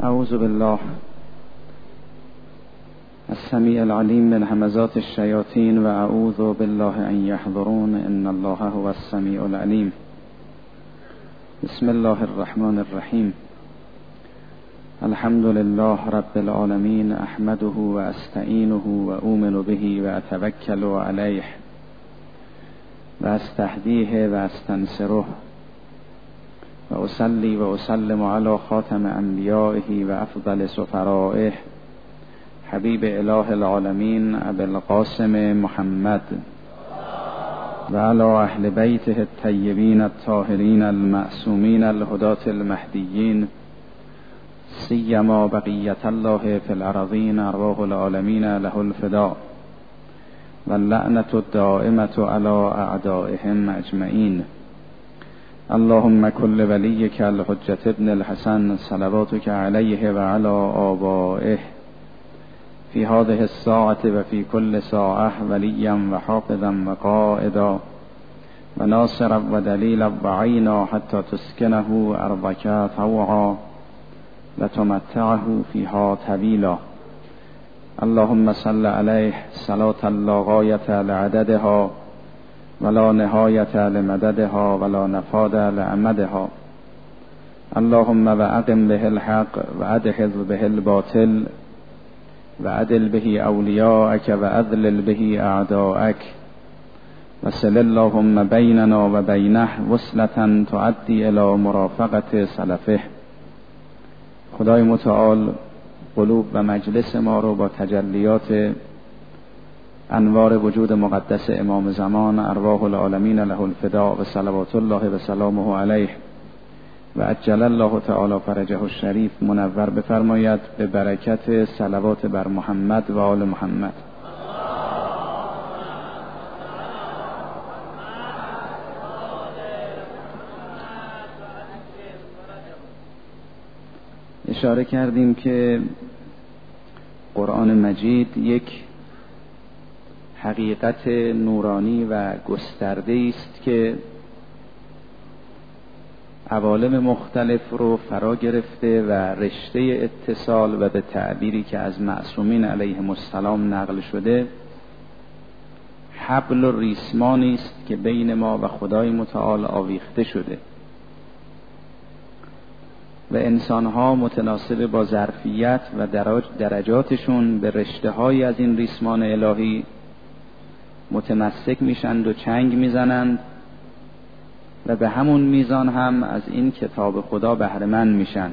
اعوذ بالله السمیع العلیم من همزات الشیاطین و اعوذ بالله ان یحضرون ان الله هو السمیع العلیم. بسم الله الرحمن الرحیم. الحمد لله رب العالمین، احمده و استعینه و اؤمن به و اتوکل علیه و استهدیه و استنصره و اصلی و اسلم علی خاتم انبیائه و افضل سفرائه حبیب اله العالمین ابی القاسم محمد و علی اهل بیته الطیبین الطاهرین المعصومین الهداة المهدیین، سیما بقیت الله فی الارضین، ارواح العالمین له الفداء و اللعنة الدائمة علی اعدائهم اجمعین. اللهم كل وليك الحجة ابن الحسن صلواتك عليه وعلى آبائه في هذه الساعة وفي كل ساعة وليا وحافظا وقائدا وناصرا ودليلا وعينا حتى تسكنه أرضك طوعا وتمتعه فيها طويلا. اللهم صل عليه صلاة لا غاية لعددها ولا نهایت لمددها ولا نفاد لعمدها. اللهم واقم به الحق وادحض به الباطل وعدل به اولیاءك واذلل به اعداءك وصل اللهم بیننا و بینه وصلة تعدی الى مرافقت سلفه. خدای متعال قلوب و مجلس ما رو با تجلیات انوار وجود مقدس امام زمان ارواح العالمین له الفداء و صلوات الله و سلامه علیه و عجل الله تعالی فرجه الشریف منور بفرماید به برکت صلوات بر محمد و آل محمد. اشاره کردیم که قرآن مجید یک حقیقت نورانی و گسترده است که عوالم مختلف رو فرا گرفته و رشته اتصال و به تعبیری که از معصومین علیهم السلام نقل شده حبل و ریسمانی است که بین ما و خدای متعال آویخته شده و انسانها متناسب با ظرفیت و درجاتشون به رشته‌های از این ریسمان الهی متمسک میشند و چنگ میزنند و به همون میزان هم از این کتاب خدا بهره‌مند میشن.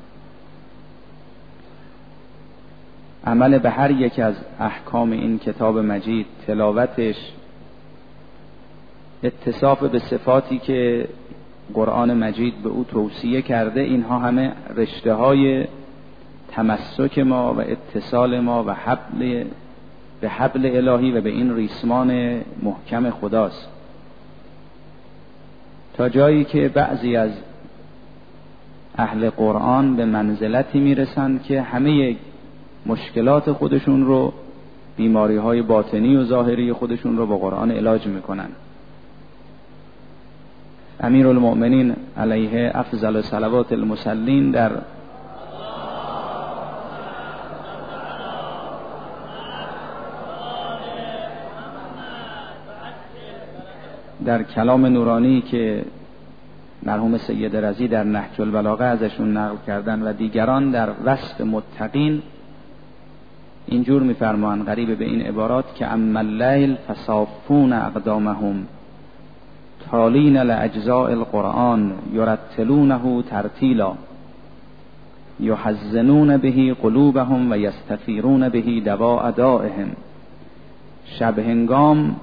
عمل به هر یک از احکام این کتاب مجید، تلاوتش، اتصاف به صفاتی که قرآن مجید به او توصیه کرده، اینها همه رشته های تمسک ما و اتصال ما و به حبل الهی و به این ریسمان محکم خداست، تا جایی که بعضی از اهل قرآن به منزلتی میرسند که همه مشکلات خودشون رو، بیماری های باطنی و ظاهری خودشون رو با قرآن علاج میکنن. امیر المؤمنین علیه افضل صلوات المصلین در کلام نورانی که مرحوم سید رضی در نهج البلاغه ازشون نقل کردن و دیگران در وصف متقین اینجور میفرمایند قریب به این عبارات که اما اللیل فصافون اقدامهم تالین لاجزاء القرآن یرتلونه ترتیلا یحزنون به قلوبهم و یستثیرون به دواء دائهم. شب هنگام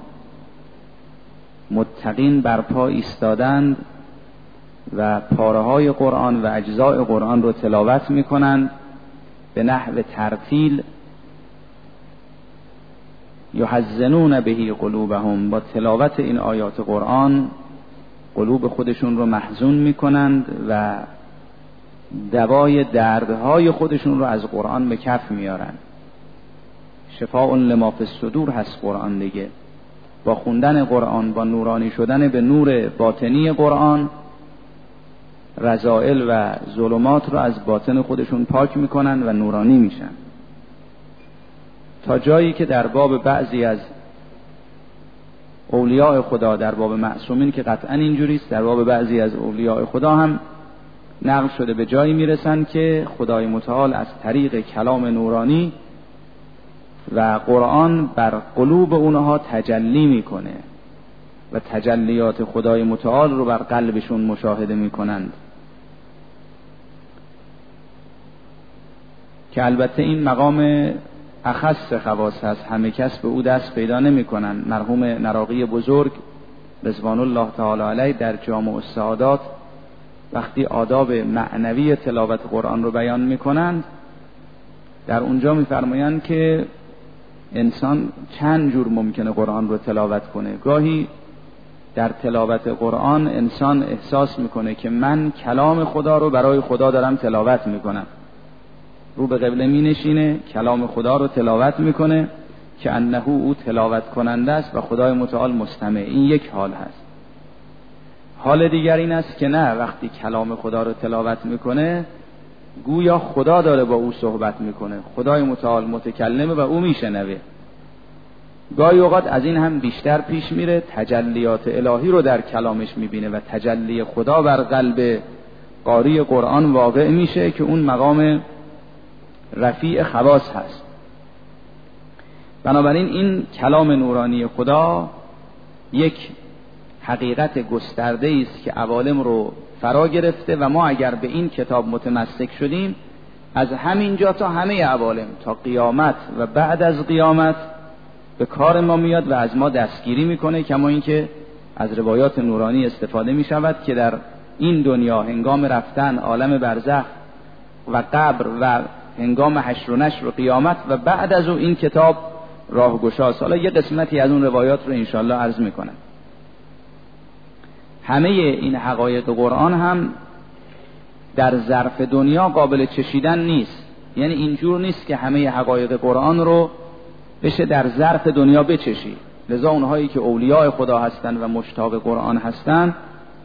متقین برپا ایستادند و پاره‌های قرآن و اجزاء قرآن رو تلاوت می‌کنند به نحو ترتیل. یحزنون به قلوبهم، با تلاوت این آیات قرآن قلوب خودشون رو محزون می‌کنند و دوای دردهای خودشون رو از قرآن به کف میارن. شفاء لما فی الصدور هست قرآن دیگه. با خوندن قرآن، با نورانی شدن به نور باطنی قرآن، رذائل و ظلمات رو از باطن خودشون پاک میکنن و نورانی میشن، تا جایی که در باب بعضی از اولیاء خدا، در باب معصومین که قطعا اینجوریست، در باب بعضی از اولیاء خدا هم نقل شده به جایی میرسن که خدای متعال از طریق کلام نورانی و قرآن بر قلوب اونها تجلی میکنه و تجلیات خدای متعال رو بر قلبشون مشاهده میکنند، که البته این مقام اخص خواص هست، همه کس به او دست پیدا نمی کنن. مرحوم نراقی بزرگ رضوان الله تعالی علیه در جامع السعادات وقتی آداب معنوی تلاوت قرآن رو بیان می کنند، در اونجا می فرمایند که انسان چند جور ممکنه قرآن رو تلاوت کنه. گاهی در تلاوت قرآن انسان احساس میکنه که من کلام خدا رو برای خدا دارم تلاوت میکنم، رو به قبله می نشینه، کلام خدا رو تلاوت میکنه که انه او تلاوت کننده است و خدای متعال مستمع. این یک حال هست. حال دیگر این است که نه، وقتی کلام خدا رو تلاوت میکنه گویا خدا داره با او صحبت میکنه، خدای متعال متکلمه و او میشنوه. گاهی اوقات از این هم بیشتر پیش میره، تجلیات الهی رو در کلامش میبینه و تجلی خدا بر قلب قاری قرآن واقع میشه که اون مقام رفیع خواص هست. بنابراین این کلام نورانی خدا یک حقیقت گسترده است که عوالم رو فرا گرفته و ما اگر به این کتاب متمسک شدیم از همینجا تا همه عوالم تا قیامت و بعد از قیامت به کار ما میاد و از ما دستگیری میکنه، کما اینکه از روایات نورانی استفاده میشود که در این دنیا هنگام رفتن عالم برزخ و قبر و هنگام حشر و نشر و قیامت و بعد از این کتاب راهگشاست. حالا یه قسمتی از اون روایات رو انشاءالله عرض میکنم. همه این حقایق قرآن هم در ظرف دنیا قابل چشیدن نیست، یعنی اینجور نیست که همه حقایق قرآن رو بشه در ظرف دنیا بچشی. لذا اونهایی که اولیاء خدا هستن و مشتاق قرآن هستن،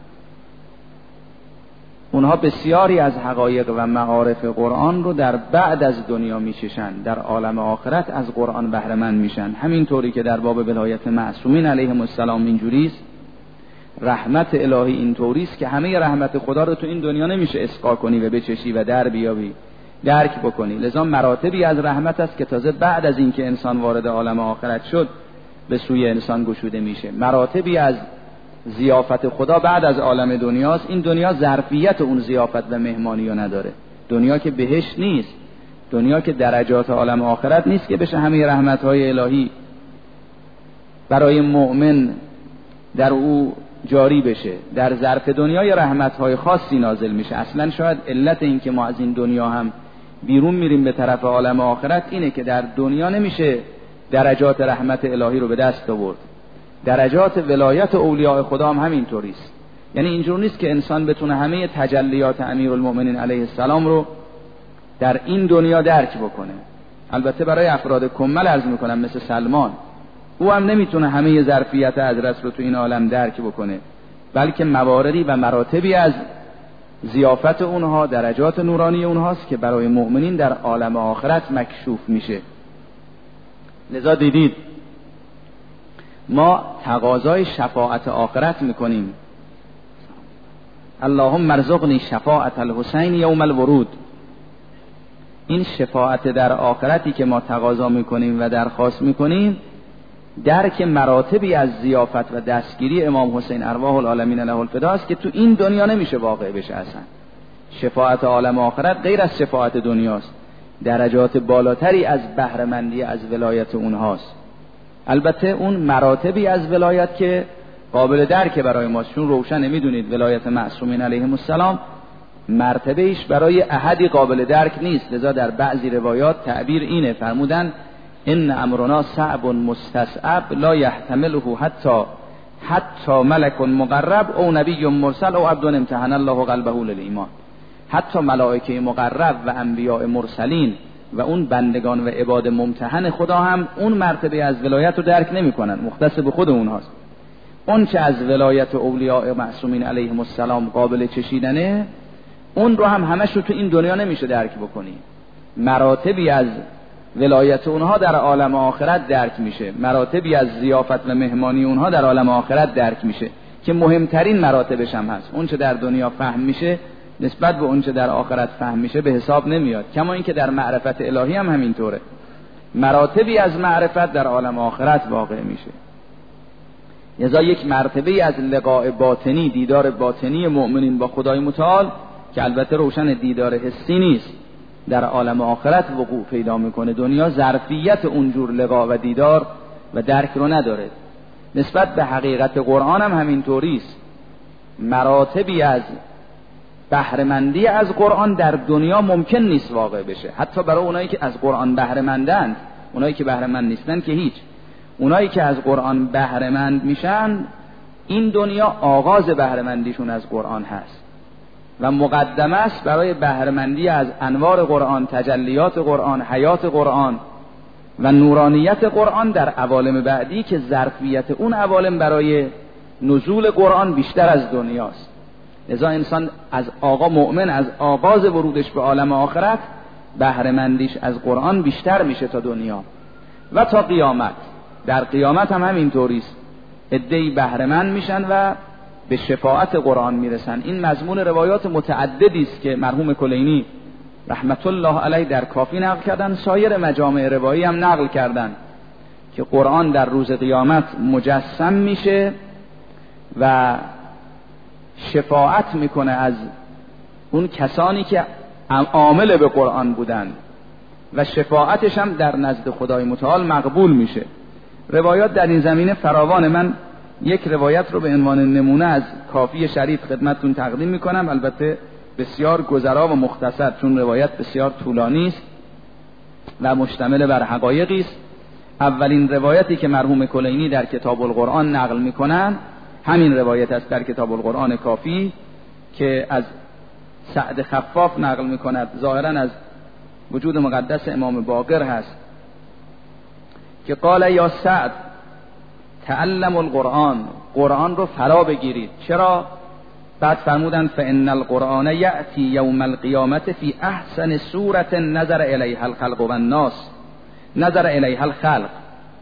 اونها بسیاری از حقایق و معارف قرآن رو در بعد از دنیا میچشن، در عالم آخرت از قرآن بهره مند میشن. همینطوری که در باب ولایت معصومین علیهم السلام اینجوریست، رحمت الهی اینطوریست که همه رحمت خدا رو تو این دنیا نمیشه اسقا کنی و بچشی و در بیابی، درک بکنی. لذا مراتبی از رحمت است که تازه بعد از اینکه انسان وارد عالم آخرت شد به سوی انسان گشوده میشه. مراتبی از ضیافت خدا بعد از عالم دنیاست. این دنیا ظرفیت اون ضیافت و مهمانی رو نداره. دنیا که بهشت نیست، دنیا که درجات عالم آخرت نیست که بشه همه رحمت‌های الهی برای مؤمن در او جاری بشه. در ظرف دنیا یه رحمت‌های خاصی نازل میشه. اصلا شاید علت این که ما از این دنیا هم بیرون میریم به طرف عالم آخرت اینه که در دنیا نمیشه درجات رحمت الهی رو به دست آورد. درجات ولایت اولیاء خدا هم همینطوریست. یعنی اینجور نیست که انسان بتونه همه تجلیات امیرالمؤمنین علیه السلام رو در این دنیا درک بکنه. البته برای افراد کمل عرض میکنم مثل سلمان، او هم نمیتونه همه ظرفیت حضرت رو تو این عالم درک بکنه، بلکه مواردی و مراتبی از ضیافت اونها، درجات نورانی اونهاست که برای مؤمنین در عالم آخرت مکشوف میشه. لذا دیدید ما تقاضای شفاعت آخرت میکنیم، اللهم ارزقنی شفاعت الحسین یوم الورود. این شفاعت در آخرتی که ما تقاضا میکنیم و درخواست میکنیم درک مراتبی از ضیافت و دستگیری امام حسین ارواح العالمین له الفدا است که تو این دنیا نمیشه واقع بشه. اصلا شفاعت عالم آخرت غیر از شفاعت دنیاست، درجات بالاتری از بهره‌مندی از ولایت اونهاست. البته اون مراتبی از ولایت که قابل درک برای ما، چون روشن میدونید ولایت معصومین علیهم السلام مرتبهش برای احدی قابل درک نیست. لذا در بعضی روایات تعبیر اینه، فرمودن ان امرنا صعب مستصعب لا يحتمله حتی ملک مقرب او نبی مرسل او عبد امتحن الله قلبه للایمان. حتی ملائکه مقرب و انبیاء مرسلین و اون بندگان و عباد ممتحن خدا هم اون مرتبه از ولایت رو درک نمی کنن، مختص به خود اونهاست. اون چه از ولایت اولیاء معصومین علیهم السلام قابل چشیدنه اون رو هم همش رو تو این دنیا نمیشه درک بکنی. مراتبی از ولایت اونها در عالم آخرت درک میشه، مراتبی از ضیافت و مهمانی اونها در عالم آخرت درک میشه که مهمترین مراتبش هم هست. اون چه در دنیا فهم میشه نسبت به اون چه در آخرت فهم میشه به حساب نمیاد. کما اینکه در معرفت الهی هم همینطوره، مراتبی از معرفت در عالم آخرت واقع میشه. لذا یک مرتبه از لقاء باطنی، دیدار باطنی مؤمنین با خدای متعال که البته روشن دیدار حسی نیست، در عالم آخرت وقوع پیدا میکنه. دنیا ظرفیت اونجور لقاء و دیدار و درک رو نداره. نسبت به حقیقت قرآن هم همینطوری است. مراتبی از بهره‌مندی از قرآن در دنیا ممکن نیست واقع بشه، حتی برای اونایی که از قرآن بهره‌مندند. اونایی که بهره‌مند نیستن که هیچ. اونایی که از قرآن بهره‌مند میشن، این دنیا آغاز بهره‌مندیشون از قرآن هست و مقدمه است برای بهره‌مندی از انوار قرآن، تجلیات قرآن، حیات قرآن و نورانیت قرآن در عوالم بعدی که ظرفیت اون عوالم برای نزول قرآن بیشتر از دنیاست. لذا انسان از مؤمن از آغاز ورودش به عالم آخرت بهره‌مندیش از قرآن بیشتر میشه تا دنیا و تا قیامت. در قیامت هم همینطوری است، عده‌ای بهره‌مند میشن و به شفاعت قرآن میرسن. این مضمون روایات متعددی است که مرحوم کلینی رحمت الله علیه در کافی نقل کردن، سایر مجامع روایی هم نقل کردن که قرآن در روز قیامت مجسم میشه و شفاعت میکنه از اون کسانی که عامل به قرآن بودن و شفاعتش هم در نزد خدای متعال مقبول میشه. روایات در این زمینه فراوانه. من یک روایت رو به عنوان نمونه از کافی شریف خدمتتون تقدیم میکنم، البته بسیار گذرا و مختصر، چون روایت بسیار طولانی است و مشتمل بر حقایقی است. اولین روایتی که مرحوم کلینی در کتاب القرآن نقل میکنن همین روایت است در کتاب القرآن کافی که از سعد خفاف نقل میکند، ظاهرا از وجود مقدس امام باقر هست که قال یا سعد تعلم القرآن، قرآن رو فرا بگیرید. چرا؟ بعد فرمودن فإن القرآن یأتی یوم القیامت فی احسن صورت نظر الیها الخلق و الناس، نظر الیها الخلق.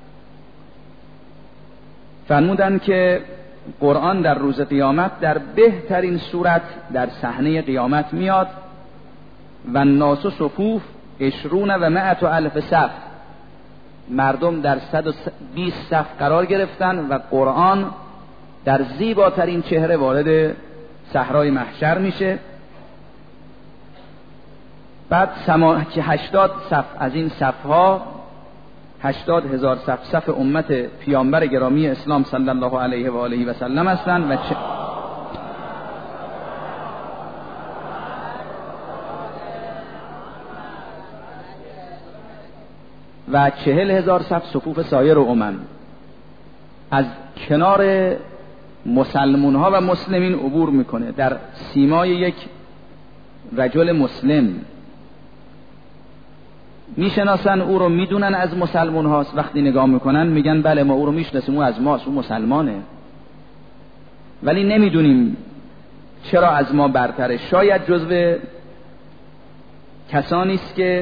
فرمودن که قرآن در روز قیامت در بهترین صورت در صحنه قیامت میاد و الناس صفوف 20 و 100 الف صف، مردم در 120 صف قرار گرفتن و قرآن در زیباترین چهره وارد صحرای محشر میشه. بعد که 80 صف از این صفها 80,000 صف امت پیامبر گرامی اسلام صلی الله علیه و آله و سلم هستند و 40,000 صف صفوف سایر امم. از کنار مسلمون ها و مسلمین عبور میکنه در سیمای یک رجل مسلم. میشناسن او رو، میدونن از مسلمون هاست. وقتی نگاه میکنن میگن بله ما او رو میشناسیم، او از ماست، او مسلمانه، ولی نمیدونیم چرا از ما برتره. شاید جزو کسانی است که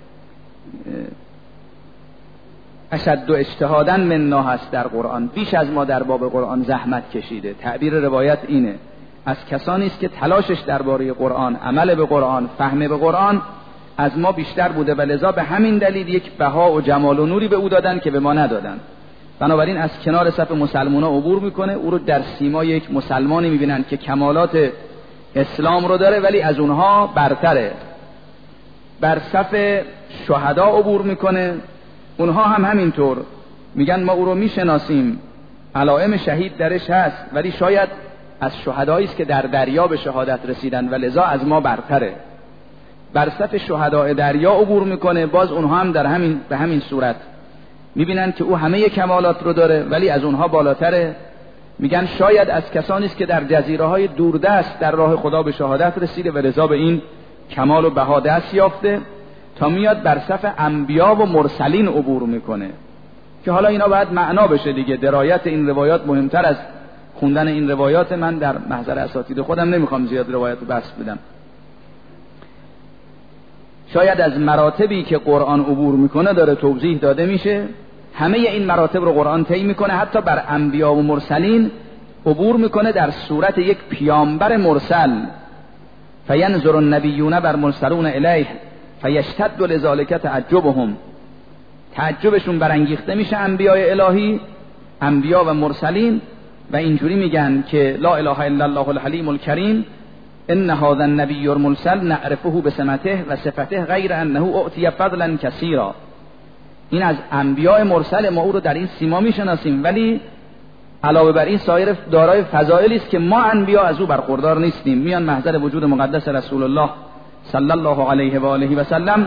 اشد و اجتهادا منا هست در قرآن، بیش از ما در باب قرآن زحمت کشیده. تعبیر روایت اینه، از کسانی است که تلاشش درباره قرآن، عمل به قرآن، فهم به قرآن از ما بیشتر بوده و لذا به همین دلیل یک بها و جمال و نوری به او دادن که به ما ندادن. بنابراین از کنار صف مسلمان‌ها عبور میکنه، او رو در سیمای یک مسلمانی میبینن که کمالات اسلام رو داره ولی از اونها برتره. بر صف شهدا عبور میکنه، اونها هم همینطور میگن ما او رو میشناسیم، علائم شهید درش هست، ولی شاید از شهدایی است که در دریا به شهادت رسیدن و لذا از ما برتره. بر صف شهداء دریا عبور میکنه، باز اونها هم به همین صورت میبینن که او همه کمالات رو داره ولی از اونها بالاتره. میگن شاید از کسانی است که در جزیره های دوردست در راه خدا به شهادت رسیده و لذا به این کمال و بها دست یافته، تا میاد بر صف انبیا و مرسلین عبور میکنه که حالا اینا باید معنا بشه دیگه. درایت این روایات مهمتر از خوندن این روایات. من در محضر اساتید خودم نمیخوام زیاد روایت رو بس بدم. شاید از مراتبی که قرآن عبور میکنه داره توضیح داده میشه. همه این مراتب رو قرآن طی میکنه، حتی بر انبیا و مرسلین عبور میکنه در صورت یک پیامبر مرسل. فینظر النبیون بر مرسلون الیه فیشتد لذالک تعجبهم، تعجبشون برانگیخته میشه انبیاء الهی، انبیا و مرسلین، و اینجوری میگن که لا اله الا الله الحلیم الکریم ان هذا النبی المرسل نعرفه بسمته و صفته غیر انه اعطی فضلا کثیرا. این از انبیاء مرسل، ما او رو در این سیما میشناسیم، ولی علاوه بر این سایر دارای فضائلی است که ما انبیا از او برخوردار نیستیم. میان محضر وجود مقدس رسول الله صلی الله علیه و آله و سلم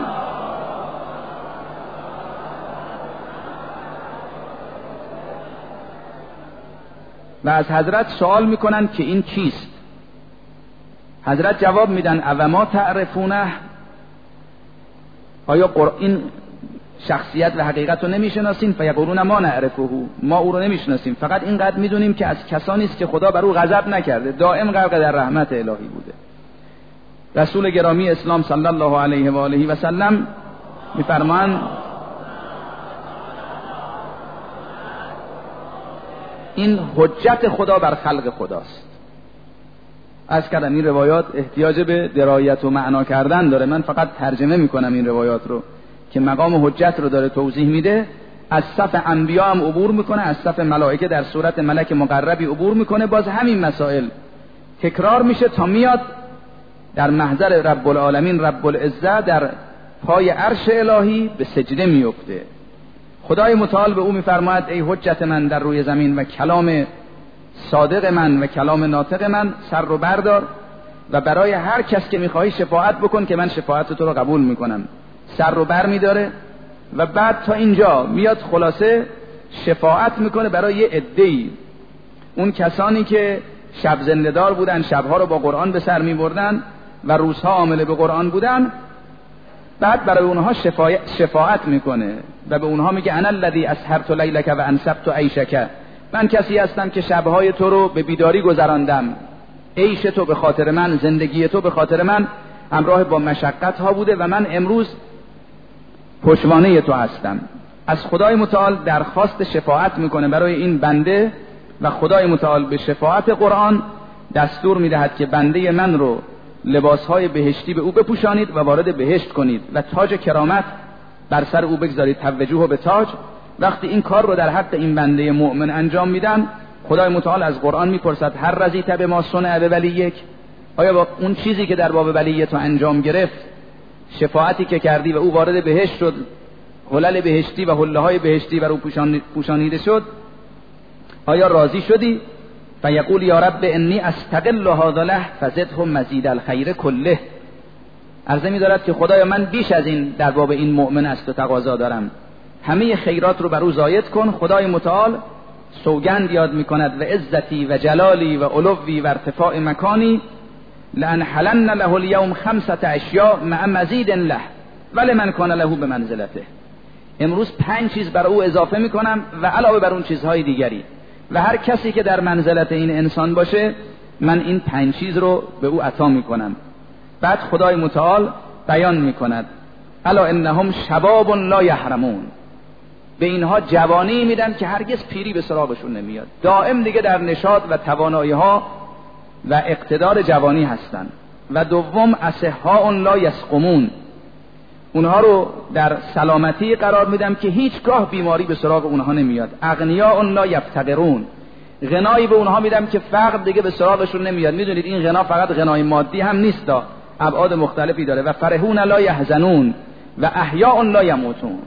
و از حضرت سوال میکنن که این چیست؟ حضرت جواب میدن اوما تعرفونه، آیا این شخصیت و حقیقت رو نمیشناسین؟ فیقولون ما نعرفه، ما او رو نمیشناسیم، فقط اینقدر میدونیم که از کسانی است که خدا بر او غضب نکرده، دائم غرق در رحمت الهی بوده. رسول گرامی اسلام صلی الله علیه و آله و سلم میفرمایند این حجت خدا بر خلق خداست. از کردم این روایات احتیاج به درایت و معنا کردن داره، من فقط ترجمه میکنم این روایات رو که مقام حجت رو داره توضیح میده. از صف انبیا هم عبور میکنه، از صف ملائکه در صورت ملک مقربی عبور میکنه، باز همین مسائل تکرار میشه تا میاد در محضر رب العالمین رب العزه، در پای عرش الهی به سجده میفته. خدای متعال به او میفرماید ای حجت من در روی زمین و کلام صادق من و کلام ناطق من، سر رو بردار و برای هر کس که میخوایی شفاعت بکن که من شفاعت تو رو قبول میکنم. سر رو بر میداره و بعد تا اینجا میاد خلاصه شفاعت میکنه برای یه عده‌ای، اون کسانی که شب زنده‌دار بودن، شبها رو با قرآن به سر میبردن و روزها عامل به قرآن بودن. بعد برای اونها شفاعت میکنه و به اونها میگه انا الذی اسهرت لیلک و انصبت عیشک، من کسی هستم که شبهای تو رو به بیداری گذراندم، عیش تو به خاطر من، زندگی تو به خاطر من همراه با مشقت ها بوده و من امروز پشوانه تو هستم. از خدای متعال درخواست شفاعت میکنه برای این بنده و خدای متعال به شفاعت قرآن دستور میدهد که بنده من رو لباسهای بهشتی به او بپوشانید و وارد بهشت کنید و تاج کرامت بر سر او بگذارید، توجهه به تاج. وقتی این کار رو در حق این بنده مؤمن انجام میدن، خدای متعال از قرآن میپرسد هر رضیت بما صنع بولیک، آیا با اون چیزی که در باب ولی تو انجام گرفت، شفاعتی که کردی و او وارد بهشت شد، حلل بهشتی و حله های بهشتی بر او پوشانیده شد، آیا راضی شدی؟ فیقول یا رب انی استقل هذا له فزده مزید الخیر کله. عرضه می دارد که خدایا من بیش از این در باب این مؤمن است و تقاضا دارم، همه خیرات رو بر او زاید کن. خدای متعال سوگند یاد می کند و عزتی و جلالی و علوی و ارتفاع مکانی لانحلن له اليوم 5 اشیاء مع مزید له ولمن کان له بمنزلته. امروز 5 چیز بر او اضافه می کنم و علاوه بر اون چیزهای دیگری، و هر کسی که در منزلت این انسان باشه من این 5 چیز رو به او عطا می کنم. بعد خدای متعال بیان می کند الا انهم شباب لا یحرمون، به اینها جوانی میدن که هرگز پیری به سراغشون نمیاد، دائم دیگه در نشاط و توانایی ها و اقتدار جوانی هستن. و دوم اصحاء لا یسقمون، اونها رو در سلامتی قرار میدم که هیچگاه بیماری به سراغ اونها نمیاد. اغنیاء لا یفتقرون، غنایی به اونها میدم که فقر دیگه به سراغشون نمیاد. میدونید این غنا فقط غنای مادی هم نیست، ابعاد مختلفی داره. و فرحون لا یحزنون و احیاء لا یموتون،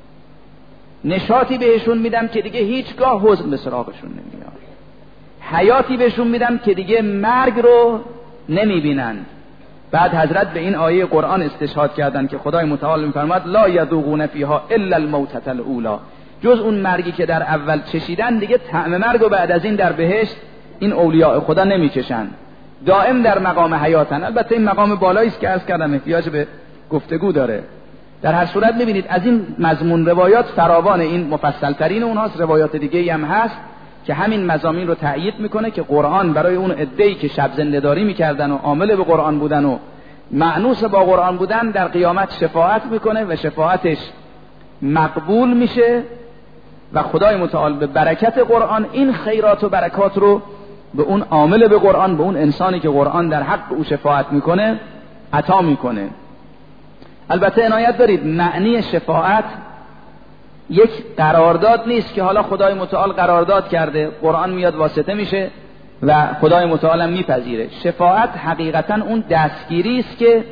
نشاطی بهشون میدم که دیگه هیچگاه حزن به سراغشون نمیاد. حیاتی بهشون میدم که دیگه مرگ رو نمیبینن. بعد حضرت به این آیه قرآن استشهاد کردن که خدای متعال میفرماد لا یذوقون فیها الا الموتة الاولی، جز اون مرگی که در اول چشیدن دیگه طعم مرگ و بعد از این در بهشت این اولیاء خدا نمیچشن، دائم در مقام حیاتن. البته این مقام بالایی است که عرض کردم احتیاج به گفتگو داره. در هر صورت ببینید از این مضمون روایات فراوان، این مفصل ترین اونهاست. روایات دیگه هم هست که همین مضامین رو تأیید میکنه که قرآن برای اون عده‌ای که شب زنده‌داری میکردن و عامل به قرآن بودن و مأنوس با قرآن بودن در قیامت شفاعت میکنه و شفاعتش مقبول میشه و خدای متعال به برکت قرآن این خیرات و برکات رو به اون عامل به قرآن، به اون انسانی که قرآن در حق او شفاعت میکنه عطا میکنه. البته عنایت دارید معنی شفاعت یک قرارداد نیست که حالا خدای متعال قرارداد کرده قرآن میاد واسطه میشه و خدای متعال هم میپذیره. شفاعت حقیقتا اون دستگیری است که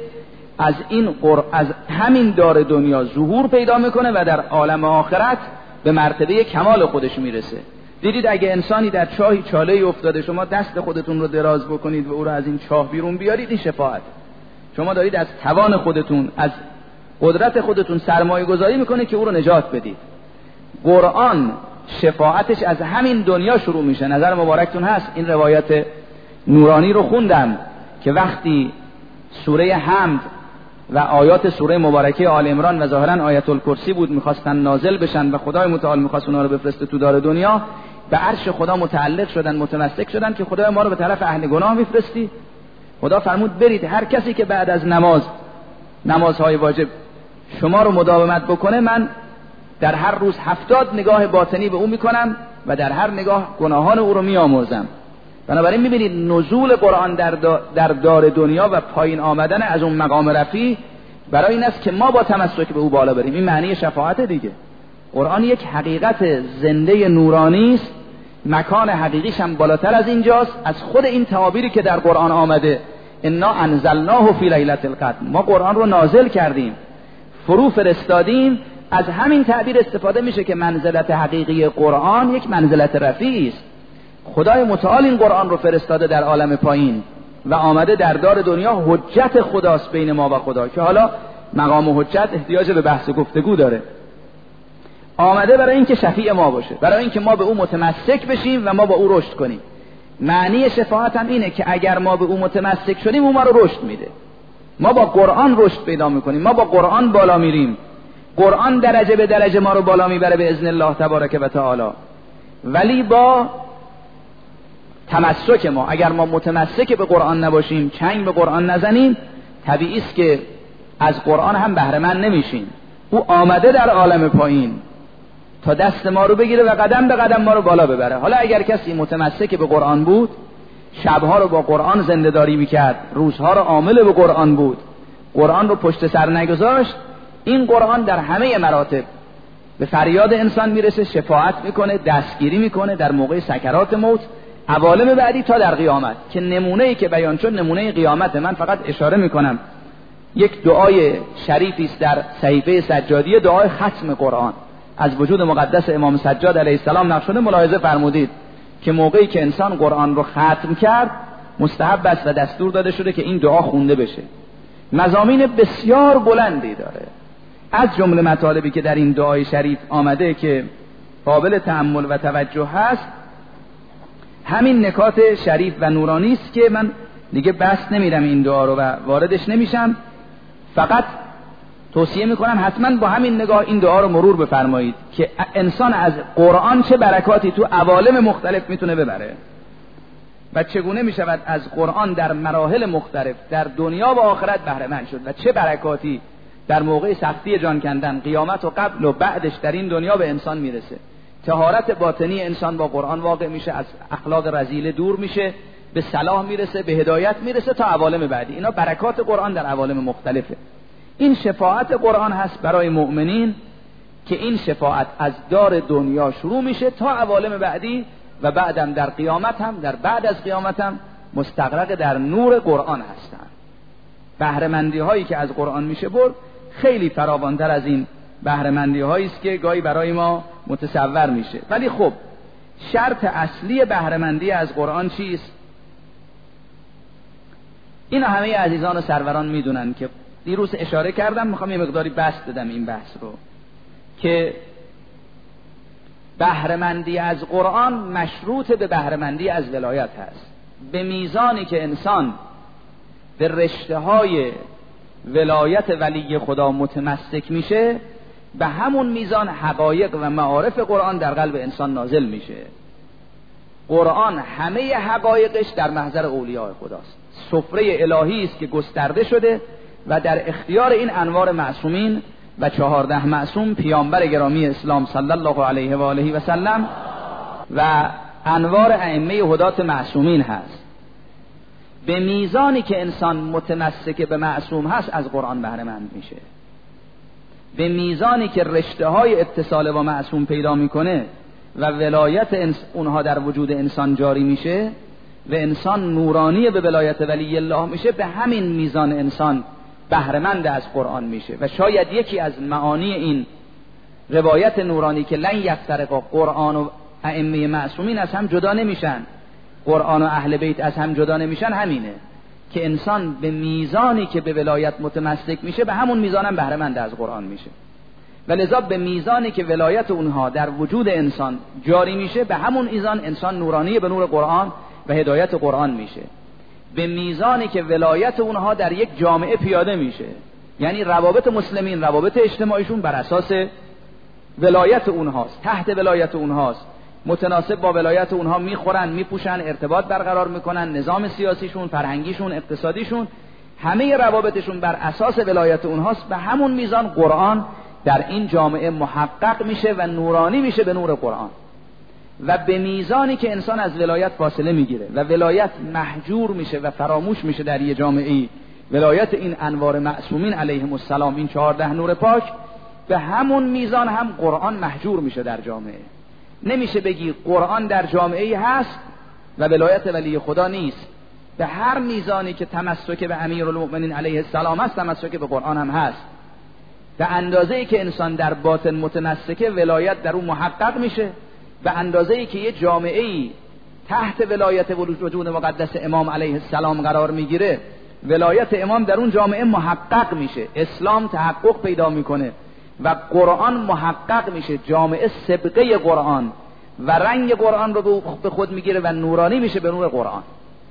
از همین دار دنیا ظهور پیدا میکنه و در عالم آخرت به مرتبه کمال خودش میرسه. دیدید اگه انسانی در چاهی چاله‌ای افتاده، شما دست خودتون رو دراز بکنید و او رو از این چاه بیرون بیارید، این شفاعت. شما دارید از توان خودتون، از قدرت خودتون سرمایه گذاری میکنید که او رو نجات بدید. قرآن شفاعتش از همین دنیا شروع میشه. نظر مبارکتون هست این روایت نورانی رو خوندم که وقتی سوره حمد و آیات سوره مبارکه آل عمران و ظاهرا آیت الکرسی بود میخواستن نازل بشن و خدای متعال میخواست اونا رو بفرسته تو دار دنیا، به عرش خدا متعلق شدن، متمسک شدن که خدای ما رو به طرف اهل گناه میفرستی. خدا فرمود برید هر کسی که بعد از نمازهای واجب شما رو مداومت بکنه، من در هر روز 70 نگاه باطنی به او میکنم و در هر نگاه گناهان او رو میآمرزم. بنابراین میبینید نزول قرآن در دار دنیا و پایین آمدن از اون مقام رفیع برای این است که ما با تمسک به او بالا بریم. این معنی شفاعت دیگه. قرآن یک حقیقت زنده نورانی است، مکان حقیقیش هم بالاتر از اینجاست، از خود این تعابیری که در قرآن آمده انا انزلناه فی لیلة القدر، ما قرآن رو نازل کردیم، فرو فرستادیم. از همین تعبیر استفاده میشه که منزلت حقیقی قرآن یک منزلت رفیعی است. خدای متعال این قرآن رو فرستاده در عالم پایین و آمده در دار دنیا حجت خداست بین ما و خدا، که حالا مقام حجت احتیاج به بحث و گفتگو داره. آمده برای اینکه شفیع ما باشه، برای اینکه ما به او متمسک بشیم و ما با او رشد کنیم. معنی شفاعت هم اینه که اگر ما به او متمسک شدیم او ما رو رشد میده. ما با قرآن رشد پیدا میکنیم، ما با قرآن بالا میریم. قرآن درجه به درجه ما رو بالا میبره به اذن الله تبارک و تعالی. ولی با تمسک ما، اگر ما متمسک به قرآن نباشیم، چنگ به قرآن نزنیم، طبیعی است که از قرآن هم بهره مند نمیشیم. او آمده در عالم پایین تا دست ما رو بگیره و قدم به قدم ما رو بالا ببره. حالا اگر کسی متمسک به قرآن بود، شبها رو با قرآن زنده داری میکرد، روزها رو عامل به قرآن بود، قرآن رو پشت سر نگذاشت، این قرآن در همه مراتب به فریاد انسان میرسه، شفاعت میکنه، دستگیری میکنه در موقع سکرات موت، عوالم بعدی تا در قیامت. که نمونه‌ای که بیان شد نمونه قیامت. من فقط اشاره میکنم یک دعای شریفی است در صحیفه سجادی، دعای ختم قرآن از وجود مقدس امام سجاد علیه السلام نقل شده. ملاحظه فرمودید که موقعی که انسان قرآن رو ختم کرد مستحب است و دستور داده شده که این دعا خونده بشه. مضامین بسیار بلندی داره. از جمله مطالبی که در این دعای شریف آمده که قابل تأمل و توجه هست، همین نکات شریف و نورانی است که من دیگه بحث نمیرم این دعا رو و واردش نمیشم. فقط توصیه میکنم حتما با همین نگاه این دعا رو مرور بفرمایید که انسان از قرآن چه برکاتی تو عوالم مختلف میتونه ببره و چگونه میشود از قرآن در مراحل مختلف در دنیا و آخرت بهره مند شد و چه برکاتی در موقع سختی جان کندن، قیامت و قبل و بعدش در این دنیا به انسان میرسه. طهارت باطنی انسان با قرآن واقع میشه، از اخلاق رذیله دور میشه، به صلاح میرسه، به هدایت میرسه تا عوالم بعدی. اینا برکات قرآن در عوالم مختلفه. این شفاعت قرآن هست برای مؤمنین که این شفاعت از دار دنیا شروع میشه تا عوالم بعدی و بعدم در قیامت هم، در بعد از قیامت هم مستغرق در نور قرآن هستن. بهره مندی هایی که از قرآن میشه برد خیلی فراوانتر از این بهره مندی هایی است که گاهی برای ما متصور میشه. ولی خب شرط اصلی بهره مندی از قرآن چیست؟ این همه عزیزان و سروران میدونن که دیروز اشاره کردم، میخوام یه مقداری بسط بدم این بحث رو، که بهره مندی از قرآن مشروط به بهره مندی از ولایت هست. به میزانی که انسان به رشته های ولایت ولی خدا متمسک میشه، به همون میزان حقایق و معارف قرآن در قلب انسان نازل میشه. قرآن همه حقایقش در محضر اولیاء خداست. سفره الهی است که گسترده شده و در اختیار این انوار معصومین و 14 معصوم پیامبر گرامی اسلام صلی الله علیه و آله و سلم و انوار ائمه هدات معصومین هست. به میزانی که انسان متمسک به معصوم هست از قرآن بهره مند میشه، به میزانی که رشته های اتصال با معصوم پیدا میکنه و ولایت اونها در وجود انسان جاری میشه و انسان نورانی به ولایت ولی الله میشه، به همین میزان انسان بهره مند از قرآن میشه. و شاید یکی از معانی این روایت نورانی که لن یفترقا قرآن و ائمه معصومین از هم جدا نمیشن، قرآن و اهل بیت از هم جدا نمیشن، همینه که انسان به میزانی که به ولایت متمسک میشه به همون میزان هم بهره مند از قرآن میشه، و لذا به میزانی که ولایت اونها در وجود انسان جاری میشه به همون میزان انسان نورانی به نور قرآن و هدایت قرآن میشه. به میزانی که ولایت اونها در یک جامعه پیاده میشه، یعنی روابط مسلمین، روابط اجتماعیشون بر اساس ولایت اونهاست، تحت ولایت اونهاست، متناسب با ولایت اونها میخورن، میپوشن، ارتباط برقرار میکنن، نظام سیاسیشون، فرهنگیشون، اقتصادیشون، همه روابطشون بر اساس ولایت اونهاست. به همون میزان قرآن در این جامعه محقق میشه و نورانی میشه به نور قرآن. و به میزانی که انسان از ولایت فاصله میگیره و ولایت محجور میشه و فراموش میشه در یه جامعه، ولایت این انوار معصومین علیهم السلام، این 14 نور پاک، به همون میزان هم قرآن محجور میشه در جامعه. نمیشه بگی قرآن در جامعه هست و ولایت ولی خدا نیست. به هر میزانی که تمسک به امیرالمؤمنین علیه السلام هست، تمسک به قرآن هم هست. به اندازه‌ای که انسان در باطن متمسکه، ولایت در اون محقق میشه. به اندازه‌ای که یه جامعه‌ای تحت ولایت وجود مقدس امام علیه السلام قرار میگیره، ولایت امام در اون جامعه محقق میشه، اسلام تحقق پیدا میکنه و قرآن محقق میشه، جامعه سبقه قرآن و رنگ قرآن رو به خود میگیره و نورانی میشه به نور قرآن.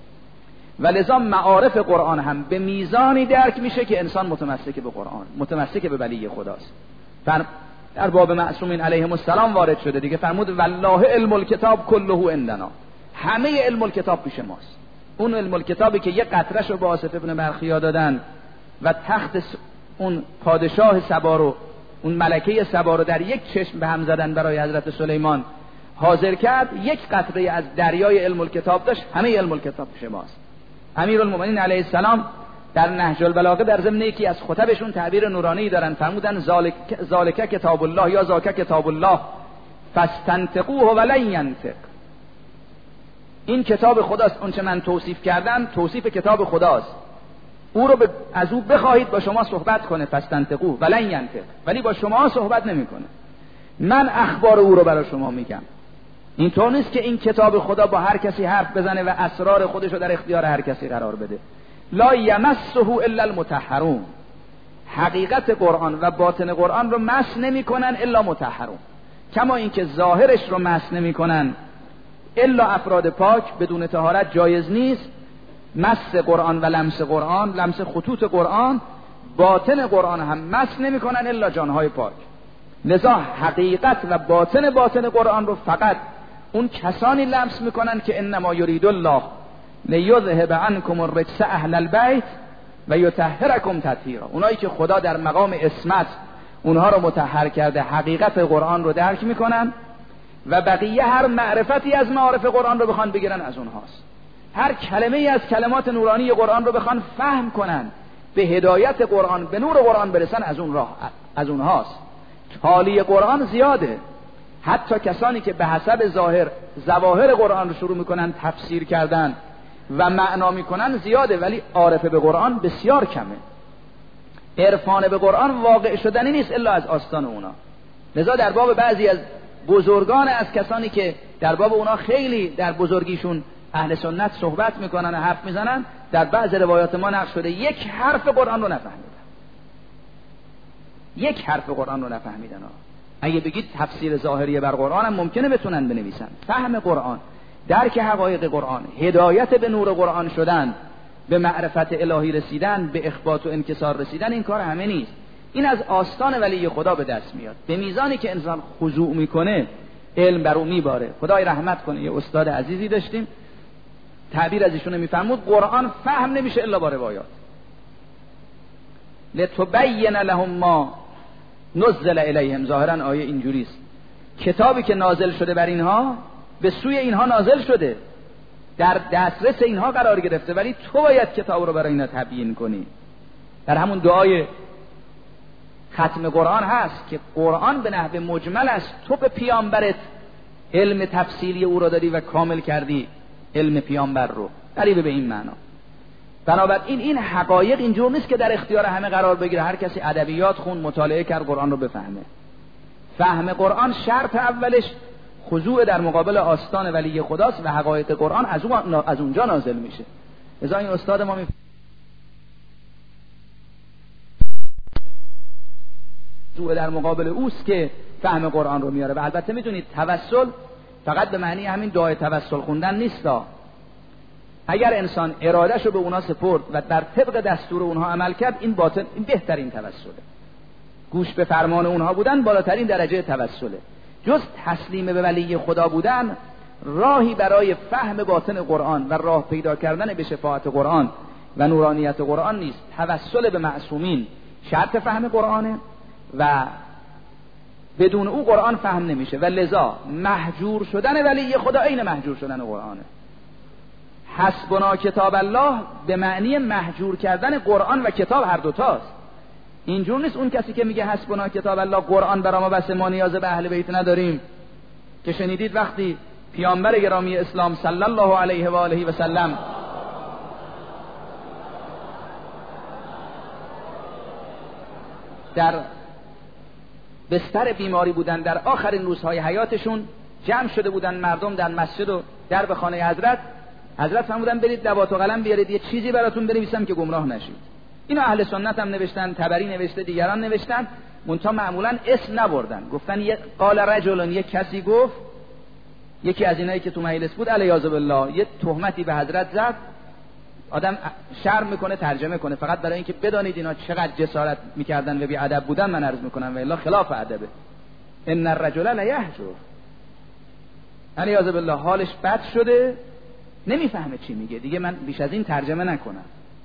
و لذا معارف قرآن هم به میزانی درک میشه که انسان متمسک به قرآن، متمسک به ولی خداست. در باب معصومین علیهم السلام وارد شده دیگه، فرمود والله علم الکتاب کله عندنا، همه علم الکتاب پیش ماست. اون علم الکتابی که یک قطره‌شو به آصف ابن برخیا دادن و تخت اون پادشاه سبا رو، اون ملکه سبا رو در یک چشم به هم زدن برای حضرت سلیمان حاضر کرد، یک قطره از دریای علم الکتاب داشت، همه علم الکتاب پیش ماست. امیرالمومنین علیه السلام در نهج البلاغه در ضمن یکی از خطبشون تعبیر نورانی دارن، فرمودن ذالک کتاب الله یا ذاک کتاب الله فاستنطقوه ولن ینطق. این کتاب خداست، اون چه من توصیف کردم توصیف کتاب خداست، او رو از او بخواهید با شما صحبت کنه، فاستنطقوه ولن ینطق، ولی با شما صحبت نمیکنه. من اخبار او رو برای شما میگم. اینطور نیست که این کتاب خدا با هر کسی حرف بزنه و اسرار خودش رو در اختیار هر کسی قرار بده. لا یمسه الا المطهرون، حقیقت قرآن و باطن قرآن رو مس نمیکنن الا مطهرون، کما اینکه ظاهرش رو مس نمیکنن الا افراد پاک، بدون طهارت جایز نیست مس قرآن و لمس قرآن، لمس خطوط قرآن. باطن قرآن هم مس نمیکنن الا جانهای پاک. لذا حقیقت و باطن قرآن رو فقط اون کسانی لمس میکنن که انما یرید الله لیذهب عنکم الرجس اهل البیت و یطهرکم تطهیرا، اونایی که خدا در مقام عصمت اونها رو مطهر کرده، حقیقت قرآن رو درک میکنن و بقیه هر معرفتی از معارف قرآن رو بخوان بگیرن از اونهاست. هر کلمه ای از کلمات نورانی قرآن رو بخوان فهم کنن، به هدایت قرآن، به نور قرآن برسن، از اون راه، از اونهاست. تالی قرآن زیاده، حتی کسانی که به حسب ظواهر قرآن رو شروع میکنن تفسیر کردن و معنا میکنن زیاده، ولی عارف به قرآن بسیار کمه. عرفان به قرآن واقع شدنی نیست الا از آستان اونا. لذا در باب بعضی از بزرگان، از کسانی که در باب اونا خیلی در بزرگیشون اهل سنت صحبت میکنن و حرف میزنن، در بعض روایات ما نقل شده یک حرف قرآن رو نفهمیدن، یک حرف قرآن رو نفهمیدن. اگه بگید تفسیر ظاهری بر قرآن هم ممکنه بتونن بنویسن، فهم قرآن، درک حقایق قرآن، هدایت به نور قرآن شدن، به معرفت الهی رسیدن، به اخبات و انکسار رسیدن، این کار همه نیست. این از آستان ولی خدا به دست میاد. به میزانی که انسان خضوع میکنه علم بر او میباره. خدای رحمت کنه، یه استاد عزیزی داشتیم تعبیر از ایشون میفرمود قرآن فهم نمیشه الا با روایات. لتبین لهم ما نزل الیهم، ظاهرا آیه اینجوریست، کتابی که نازل شده بر اینها به سوی اینها نازل شده، در دسترس اینها قرار گرفته، ولی تو باید کتاب رو برای اینا تبیین کنی. در همون دعای ختم قرآن هست که قرآن به نحو مجمل است، تو به پیامبرت علم تفصیلی او را دادی و کامل کردی علم پیامبر رو، قریب به این معنا. بنابراین این حقایق اینجور نیست که در اختیار همه قرار بگیره، هر کسی ادبیات خون مطالعه کرد قرآن رو بفهمه. فهم قرآن شرط اولش خضوع در مقابل آستان ولی خداست و حقایق قرآن از اونجا نازل میشه. لذا این استاد ما خضوع در مقابل اوست که فهم قرآن رو میاره. و البته میدونید توسل فقط به معنی همین دعای توسل خوندن نیستا. اگر انسان ارادهشو به اونا سپرد و در طبق دستور اونها عمل کرد، این باطن، این بهترین توسله. گوش به فرمان اونها بودن بالاترین درجه توسله. جز تسلیم به ولی خدا بودن راهی برای فهم باطن قرآن و راه پیدا کردن به شفاعت قرآن و نورانیت قرآن نیست. توسل به معصومین شرط فهم قرآنه و بدون او قرآن فهم نمیشه و لذا محجور شدن ولی خدا عین محجور شدن قرآنه. حسبنا کتاب الله به معنی محجور کردن قرآن و کتاب هر دوتاست. اینجور نیست اون کسی که میگه حسبنا کتاب الله قرآن برای ما بس، ما نیاز به اهل بیت نداریم، که شنیدید وقتی پیامبر گرامی اسلام صلی الله علیه و آله و سلم در بستر بیماری بودن، در آخرین روزهای حیاتشون جمع شده بودن مردم در مسجد و در به خانه حضرت فرمودن برید لوات و قلم بیارید یه چیزی براتون بنویسم که گمراه نشید. اینو اهل سنت هم نوشتن، طبری نوشته، دیگران نوشتن، منتها معمولا اسم نبردن. گفتن یک قال رجل، یک کسی گفت، یکی از اینایی که تو مجلس بود علیاذ بالله یه تهمتی به حضرت زد. آدم شرم میکنه ترجمه کنه، فقط برای اینکه بدانید اینا چقدر جسارت میکردن و بی ادب بودن من عرض میکنم و الا خلاف ادبه. ان الرجل لیهجر، علیاذ بالله حالش بد شده، نمیفهمه چی میگه دیگه، من بیش از این ترجمه نکنم.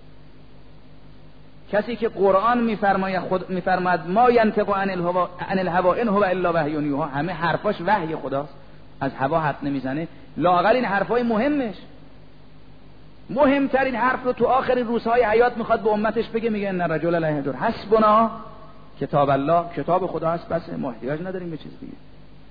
کسی که قرآن میفرماید ما ینطق عن الهوا ان هو الا وحی یوحی، همه حرفاش وحی خداست، از هوا حرف نمیزنه. لااقل این حرفای مهمش، مهمترین حرف رو تو آخرین روزهای حیات میخواد به امتش بگه، میگه ان الرجل لیهجر حسبنا کتاب الله، کتاب خدا هست بس، ما احتیاج نداریم به چیز دیگه.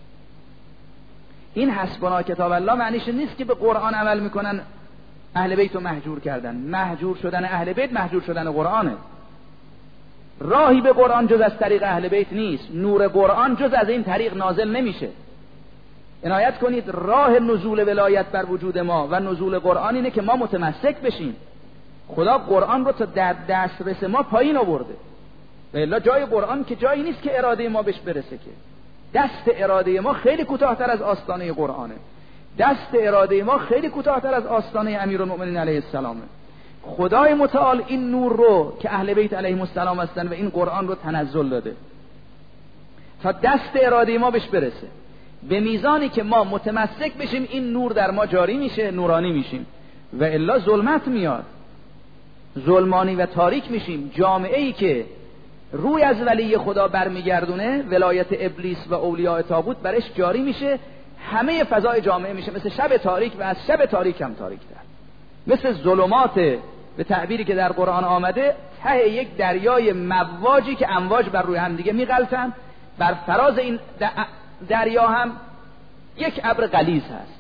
این حسبنا کتاب الله معنیش نیست که به قرآن عمل میکنن اهل بیت رو محجور کردن. محجور شدن اهل بیت محجور شدن قرآنه. راهی به قرآن جز از طریق اهل بیت نیست، نور قرآن جز از این طریق نازل نمیشه. عنایت کنید راه نزول ولایت بر وجود ما و نزول قرآن اینه که ما متمسک بشیم. خدا قرآن رو تا در دسترس ما پایین آورده و الا جای قرآن که جایی نیست که اراده ما بهش برسه، که دست اراده ما خیلی کوتاه‌تر از آستانه قرآنه، دست اراده ما خیلی کوتاه‌تر از آستانه امیرالمؤمنین علیه السلامه. خدای متعال این نور رو که اهل بیت علیهم السلام هستن و این قرآن رو تنزل داده تا دست اراده ما بهش برسه، به میزانی که ما متمسک بشیم این نور در ما جاری میشه، نورانی میشیم و الا ظلمت میاد، ظلمانی و تاریک میشیم. جامعه‌ای که روی از ولی خدا برمیگردونه، ولایت ابلیس و اولیاء طاغوت برش جاری میشه، همه فضای جامعه میشه مثل شب تاریک و از شب تاریک هم تاریک‌تر، مثل ظلمات به تعبیری که در قرآن آمده ته یک دریای مواجی که امواج بر روی هم دیگه میغلطن، بر فراز این دریا هم یک ابر غلیظ هست.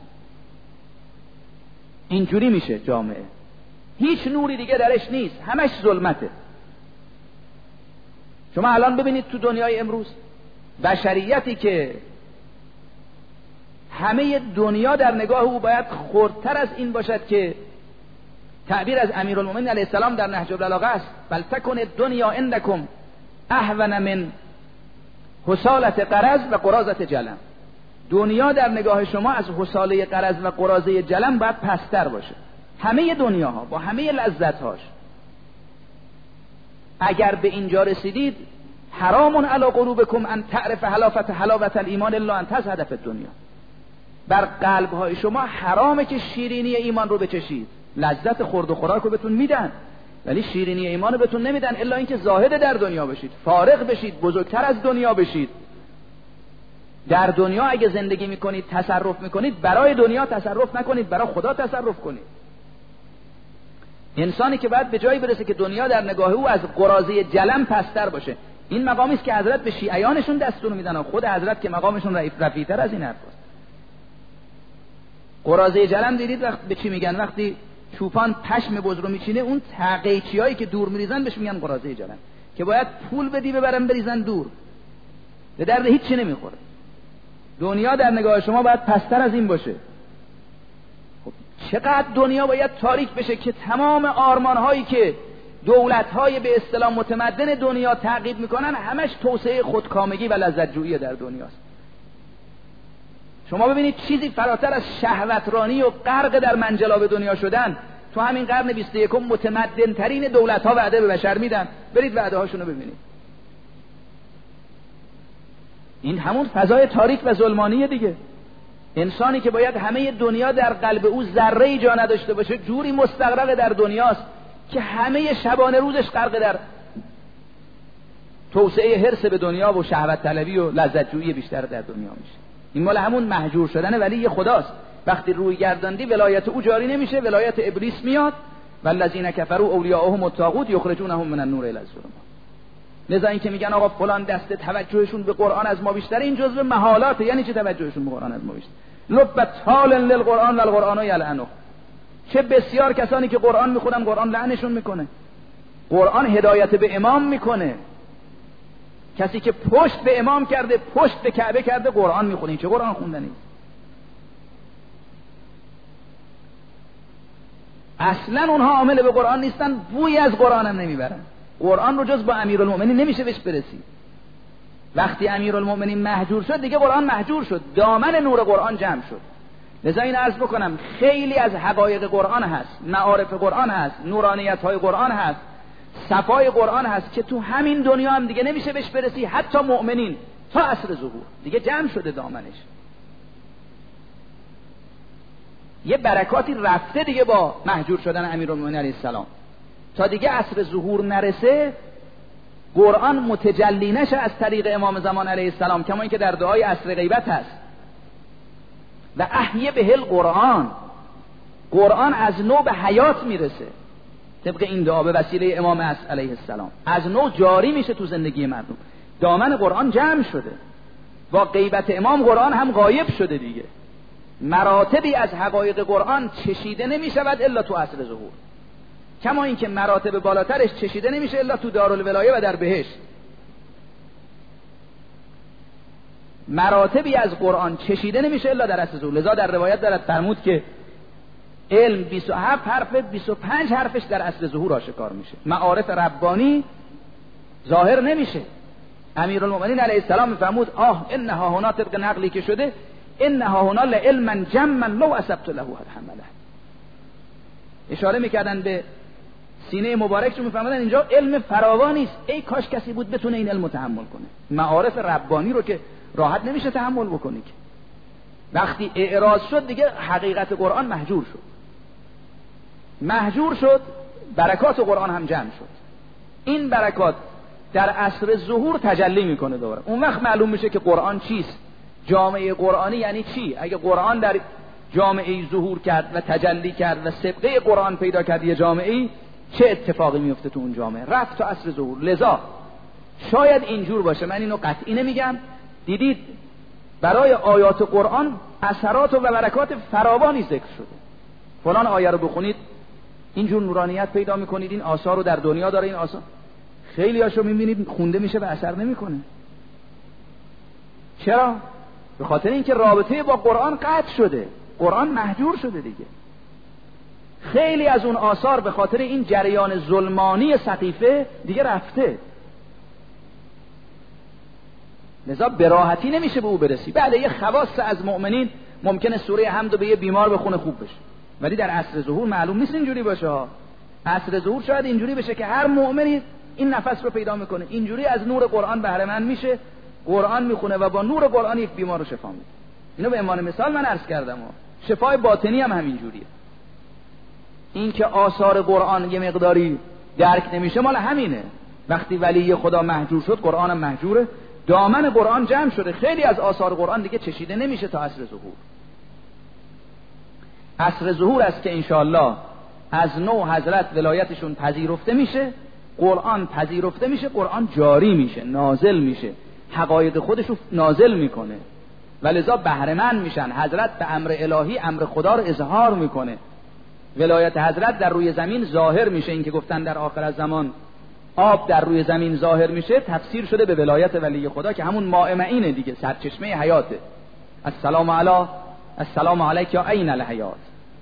اینجوری میشه جامعه، هیچ نوری دیگه درش نیست، همش ظلمته. شما الان ببینید تو دنیای امروز بشریتی که همه دنیا در نگاه او باید خردتر از این باشد که تعبیر از امیرالمؤمنین علیه السلام در نهج البلاغه است، بل تکن الدنیا عندکم اهون من حصالت قرض و قراضت جلم. دنیا در نگاه شما از حصاله قرض و قراضه جلم باید پستر باشه، همه دنیاها با همه لذتهاش. اگر به اینجا رسیدید حرام علی قلوبکم ان تعرف حلاوت الایمان الا ان تزهد فی الدنیا. بر قلب‌های شما حرامه که شیرینی ایمان رو بچشید. لذت خورد و خوراک رو بهتون میدن ولی شیرینی ایمان رو بهتون نمیدن، الا اینکه زاهد در دنیا بشید، فارغ بشید، بزرگتر از دنیا بشید. در دنیا اگه زندگی میکنید، تصرف میکنید، برای دنیا تصرف نکنید، برای خدا تصرف کنید. انسانی که باید به جایی برسه که دنیا در نگاه او از قراضه جلم پستر باشه. این مقامی است که حضرت به شیعیانشون دستور میدن، خود حضرت که مقامشون رفیع‌تر از این حرفاست. قراضه جلم دیدید وقت به چی میگن؟ وقتی چوپان پشم بز رو میچینه، اون قیچیایی که دور میریزن بهش میگن قراضه جلم، که باید پول بدی ببرن بریزن دور، به درد هیچ چی نمیخوره. دنیا در نگاه شما باید پستر از این باشه. خب چقدر دنیا باید تاریک بشه که تمام آرمان‌هایی که دولت‌های به اصطلاح متمدن دنیا تعقیب میکنن همش توسعه خودکامگی و لذت‌جویی در دنیاست. شما ببینید چیزی فراتر از شهوترانی و غرق در منجلاب دنیا شدن تو همین قرن 21 متمدن ترین دولت‌ها وعده به بشر میدن. برید وعده هاشون رو ببینید. این همون فضای تاریک و ظلمانیه دیگه. انسانی که باید همه دنیا در قلب او ذره‌ای جا نداشته باشه، جوری مستغرق در دنیاست که همه شبانه روزش غرق در توسعه حرص به دنیا و شهوت طلبی و لذت جویی بیشتر در دنیا میشه. این مال همون محجور شدن ولی خداست. وقتی روی گرداندی ولایت او جاری نمیشه، ولایت ابلیس میاد. والذین کفروا اولیاءهم الطاغوت یخرجونهم من النور الی الظلمات. لذا این که میگن آقا فلان دسته توجهشون به قرآن از ما بیشتره، این جزء محالاته. یعنی چه توجهشون به قرآن از ما بیشتر؟ لبت حال للقرآن والقرآن یلعنه. چه بسیار کسانی که قرآن میخونن قرآن لعنشون میکنه. قرآن هدایت به امام میکنه. کسی که پشت به امام کرده، پشت به کعبه کرده، قرآن میخونه. چه قرآن خوندنی؟ اصلا اونها عامل به قرآن نیستن، بوی از قرآن هم نمیبرن. قرآن رو جز با امیرالمؤمنین نمیشه بهش برسی. وقتی امیرالمؤمنین مهجور شد دیگه قرآن مهجور شد، دامن نور قرآن جمع شد. لذا این عرض بکنم خیلی از حقایق قرآن هست، معارف قرآن هست، نورانیت های قرآن هست، صفای قرآن هست که تو همین دنیا هم دیگه نمیشه بهش برسی. حتی مؤمنین تا عصر ظهور دیگه جمع شده دامنش. یه برکاتی رفته دیگه با مهجور شدن امیرالمؤمنین علیه السلام. تا دیگه عصر ظهور نرسه قرآن متجلی نشه از طریق امام زمان علیه السلام، کما اینکه در دعای عصر غیبت هست و احیی به القرآن. قرآن از نو به حیات میرسه طبق این دعا به وسیله امام علیه السلام، از نو جاری میشه تو زندگی مردم. دامن قرآن جمع شده، با غیبت امام قرآن هم غایب شده دیگه. مراتبی از حقایق قرآن چشیده نمیشود الا تو عصر ظهور، کما اینکه مراتب بالاترش چشیده نمیشه الا تو دارالولایه و در بهشت. مراتبی از قرآن چشیده نمیشه الا در عصر ظهور. لذا در روایت دارد فرمود که علم 27 حرف 25 حرفش در عصر ظهور آشکار میشه. معارف ربانی ظاهر نمیشه. امیرالمؤمنین علیه السلام میفرمود انها هنا، طبق نقلی که شده، انها هنا لعلما جما لو اصبت له حمله. اشاره میکردن به سینه مبارکشون، میفرمودن اینجا علم فراوانی است، ای کاش کسی بود بتونه این علم تحمل کنه. معارف ربانی رو که راحت نمیشه تحمل بکنی که. وقتی اعراض شد دیگه حقیقت قرآن محجور شد، برکات قرآن هم جمع شد. این برکات در عصر ظهور تجلی میکنه دوباره. اون وقت معلوم میشه که قرآن چیست، جامعه قرآنی یعنی چی. اگه قرآن در جامعه ظهور کرد و تجلی کرد و سبقه قرآن پیدا کرد یه جامعه، چه اتفاقی میفته تو اون جامعه؟ رفت تا عصر ظهور. لذا شاید اینجور باشه، من اینو قطعی نمیگم، دیدید برای آیات قرآن اثرات و برکات فراوانی ذکر شده. فلان آیه رو بخونید اینجور نورانیت پیدا میکنید، این آثار رو در دنیا داره. این آثار خیلی هاشو میبینید خونده میشه و اثر نمیکنه. چرا؟ به خاطر اینکه رابطه با قرآن قطع شده، قرآن محجور شده دیگه. خیلی از اون آثار به خاطر این جریان ظلمانی سقیفه دیگه رفته. لذا به راحتی نمیشه به او برسی. بعد یه خواص از مؤمنین ممکنه سوره حمد به یه بیمار بخونه خوب بشه، ولی در عصر ظهور معلوم نیست اینجوری باشه ها. عصر ظهور شاید اینجوری بشه که هر مؤمنی این نفس رو پیدا میکنه، اینجوری از نور قرآن بهره مند میشه، قرآن میخونه و با نور قرآن یک بیمار رو شفا میده. اینو به عنوان مثال من عرض کردم. شفای باطنی هم همینجوریه. این که آثار قرآن یه مقداری درک نمیشه مال همینه. وقتی ولی خدا مهجور شد قرآن هم مهجوره، دامن قرآن جمع شده، خیلی از آثار قرآن دیگه چشیده نمیشه تا عصر ظهور. عصر ظهور است که انشاءالله از نو حضرت ولایتشون پذیرفته میشه، قرآن پذیرفته میشه، قرآن جاری میشه، نازل میشه، حقایق خودشو نازل میکنه، ولذا بهره‌مند میشن. حضرت به امر الهی امر خدا رو اظهار میکنه. ولایت حضرت در روی زمین ظاهر میشه. این که گفتن در آخر الزمان آب در روی زمین ظاهر میشه، تفسیر شده به ولایت ولی خدا که همون ماء معینه دیگه، سرچشمه حیاته. السلام علیک یا عین الحیات.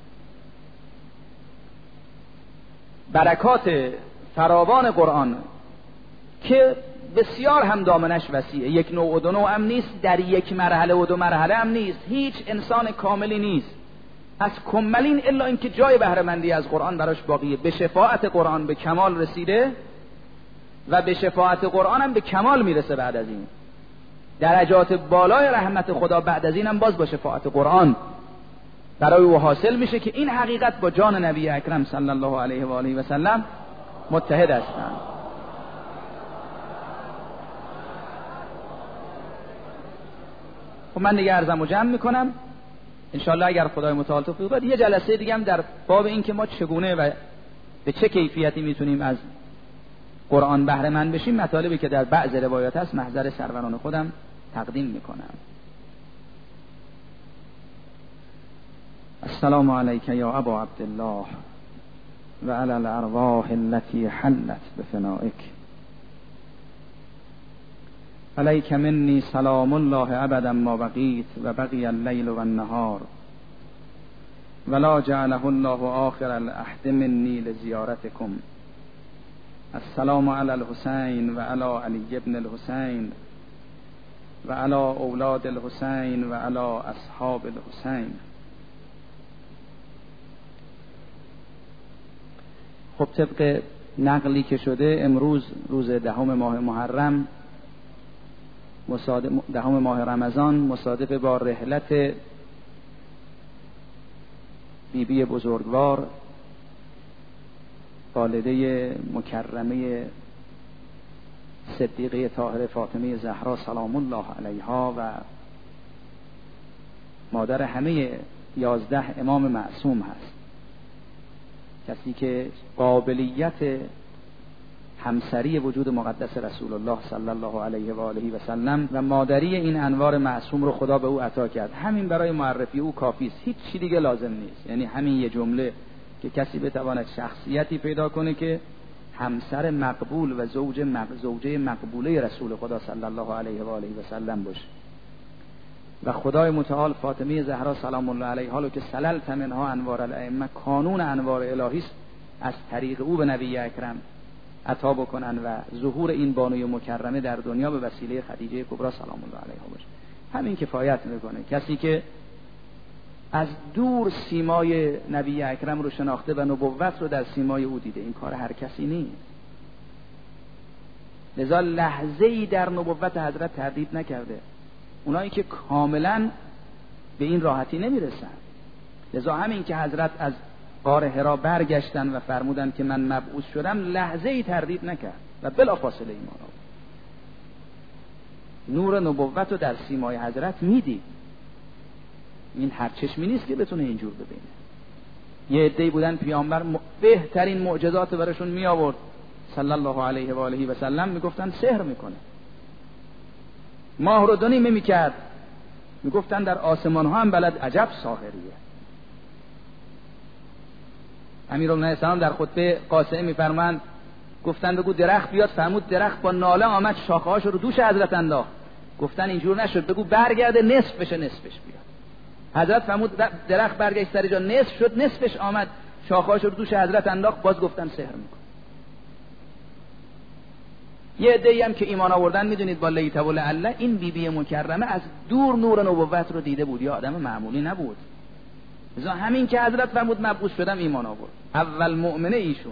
برکات فراوان قرآن که بسیار هم دامنش وسیعه، یک نوع و دو نوع هم نیست، در یک مرحله و دو مرحله هم نیست، هیچ انسان کاملی نیست از کملین الا اینکه جای بهره‌مندی از قرآن براش باقیه. به شفاعت قرآن به کمال رسیده و به شفاعت قرآن هم به کمال میرسه. بعد از این درجات بالای رحمت خدا بعد از این هم باز با شفاعت قرآن برای او حاصل میشه که این حقیقت با جان نبی اکرم صلی الله علیه و آله و سلم متحد هستند. خب من دیگه عرضمو جمع میکنم انشاءالله اگر خدای متعال توفیق بده. یه جلسه دیگه هم در باب این که ما چگونه و به چه کیفیتی میتونیم از قرآن بهره مند بشیم، مطالبی که در بعض روایات هست محضر سروران خودم تقدیم میکنم. السلام علیک یا ابا عبدالله و علی الارواح التي حلت بفنائک. علیک منی سلام الله ابدا ما بقیت و بقی اللیل و النهار ولا جعله الله آخر العهد منی لزیارتکم. السلام علی الحسین و علی علی ابن الحسین و علی اولاد الحسین و علی اصحاب الحسین. خب طبق نقلی که شده امروز روز 10 ماه محرم، 10 ماه رمضان، مصادف با رحلت بیبی بزرگوار والده مکرمه صدیقه طاهره فاطمه زهرا سلام الله علیها و مادر همه 11 امام معصوم هست. کسی که قابلیت همسری وجود مقدس رسول الله صلی الله علیه و آله و سلم و مادری این انوار معصوم رو خدا به او عطا کرد. همین برای معرفی او کافی است، هیچ چیز دیگه لازم نیست. یعنی همین یه جمله که کسی بتواند شخصیتی پیدا کنه که همسر مقبول و زوجه مقبوله رسول خدا صلی الله علیه و آله و سلم باشه. و خدای متعال فاطمه زهرا سلام الله علیها رو که سللت منها انوار الائمه، کانون انوار الهی است، از طریق او به نبی اکرم عطا بکنن و ظهور این بانوی مکرمه در دنیا به وسیله خدیجه کبری سلام الله علیها باشه. همین کفایت میکنه. کسی که از دور سیمای نبی اکرم رو شناخته و نبوت رو در سیمای او دیده، این کار هر کسی نیست. لذا لحظه‌ای در نبوت حضرت تردید نکرده. اونایی که کاملا به این راحتی نمیرسن. لذا همین که حضرت از غار حرا برگشتن و فرمودن که من مبعوث شدم، لحظه‌ای تردید نکرد و بلافاصله ایمان آورد. نور نبوت رو در سیمای حضرت میدید. این هر چشمی نیست که بتونه اینجور ببینه. یه عده‌ای بودن پیامبر بهترین معجزات براشون می آورد صلی الله علیه و آله و سلم، میگفتن سحر میکنه. ماه رو دونیمه میکرد، میگفتن در آسمان ها هم بلد، عجب ساحریه. امیرالمومنین السلام در خطبه قاسمه میفرمایند گفتن بگو درخت بیاد، فرمود درخت با ناله آمد شاخه هاشو رو دوش حضرت انداخت. گفتن اینجور نشد، بگو برگرده نصف بشه نصفش بیاد. حضرت فرمود درخت برگشت سر جا، نصف شد، نصفش آمد شاخه هاشو رو دوش حضرت انداخت. باز گفتن سحر میکنه. یه عده‌ای هم که ایمان آوردن میدونید با لیت و لعل، این بیبی مکرمه از دور نور نبوت رو دیده بود، یا آدم معمولی نبود. مثلا همین که حضرت فرمود مبعوث شدم ایمان آورد، اول مؤمنه ایشونه.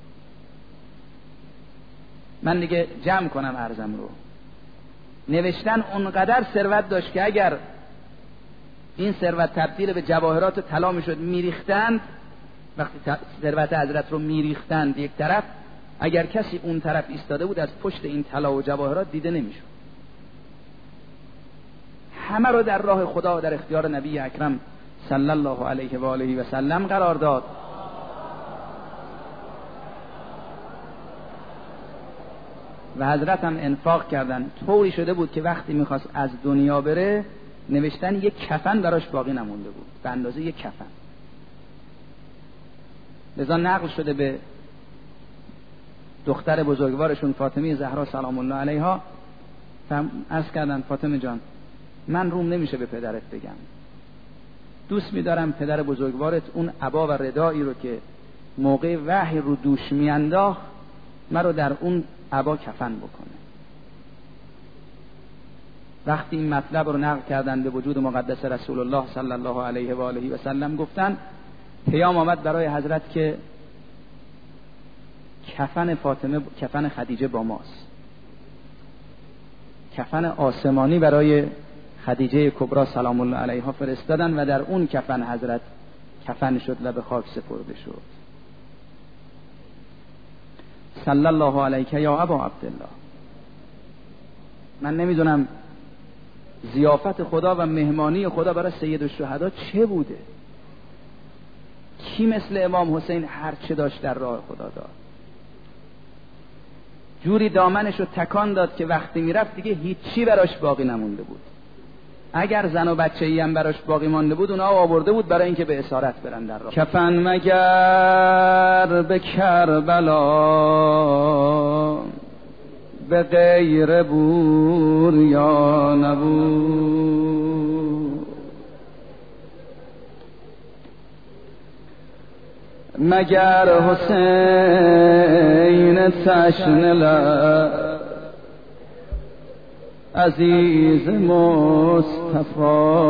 من دیگه جمع کنم عرضم رو. نوشتن اونقدر ثروت داشت که اگر این ثروت تبدیل به جواهرات و طلا میشد، میریختند. وقتی ثروت حضرت رو میریختند یک طرف، اگر کسی اون طرف ایستاده بود از پشت این طلا و جواهرات دیده نمیشد. همه رو در راه خدا و در اختیار نبی اکرم صلی الله علیه و آله و سلم قرار داد. و حضرت هم انفاق کردن. طوری شده بود که وقتی میخواست از دنیا بره نوشتن یک کفن براش باقی نمونده بود، به اندازه یک کفن. لذا نقل شده به دختر بزرگوارشون فاطمه زهرا سلام الله علیها، عرض کردن فاطمه جان من روم نمیشه به پدرت بگم، دوست می‌دارم پدر بزرگوارت اون عبا و ردایی رو که موقع وحی رو دوش میانداخت من رو در اون عبا کفن بکنه. وقتی این مطلب رو نقل کردن به وجود مقدس رسول الله صلی الله علیه و آله و سلم گفتن، پیام آمد برای حضرت که کفن فاطمه، کفن خدیجه با ماست. کفن آسمانی برای خدیجه کبرا سلام الله علیها فرستادن و در اون کفن حضرت کفن شد و به خاک سپرده شد. صلی الله علیک یا ابا عبدالله. من نمیدونم ضیافت خدا و مهمانی خدا برای سید الشهدا چه بوده. کی مثل امام حسین هر چه داشت در راه خدا داد. جوری دامنش رو تکان داد که وقتی میرفت دیگه هیچی براش باقی نمونده بود. اگر زن و بچه‌ای هم براش باقی مانده بود اونها آورده بود برای اینکه به اسارت برن در راه. کفن مگر به کربلا به غیر بور یا نبود، مگر حسین تشنه لب عزیز مصطفی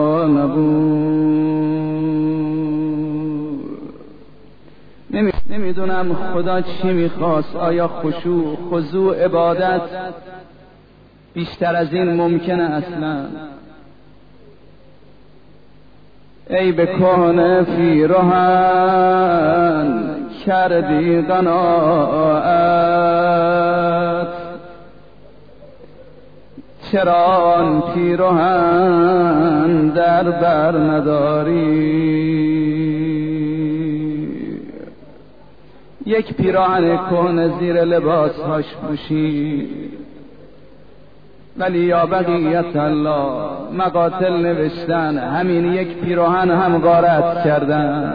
نبود. نمیدونم خدا چی میخواست، آیا خشوع، خضوع، عبادت بیشتر از این ممکنه اصلا؟ ای به کهنه پیرهن کردی قناعت، چرا آن پیرهن در بر نداری؟ یک پیراهن کهنه زیر لباسهاش پوشی، ولی یا بقیت الله مقاتل نوشتن همین یک پیراهن هم غارت کردن.